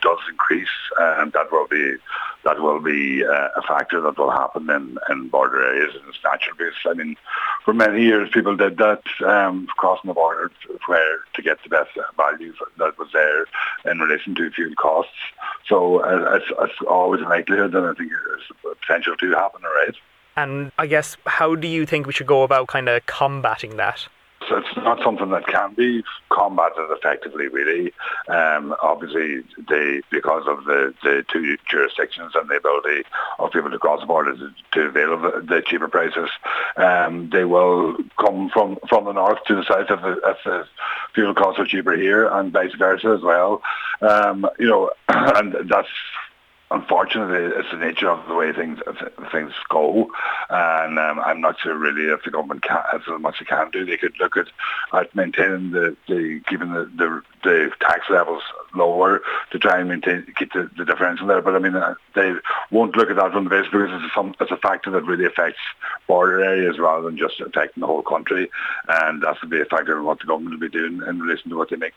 does increase, and that will be a factor that will happen in border areas, and it's natural because, I mean, for many years people did that, crossing the border where to get the best value that was there in relation to fuel costs. So it's always a likelihood, and I think there's potential to happen, all right? And I guess, how do you think we should go about kind of combating that? So it's not something that can be combated effectively, really. Obviously, because of the two jurisdictions and the ability of people to cross the border to avail of the cheaper prices, they will come from the north to the south if the fuel costs are cheaper here, and vice versa as well. And that's, unfortunately, it's the nature of the way things go, and I'm not sure really if the government has as much they can do. They could look at maintaining keeping the tax levels lower to try and keep the differential there. But I mean, they won't look at that from the base because it's a factor that really affects border areas rather than just affecting the whole country, and that's to be a factor of what the government will be doing in relation to what they make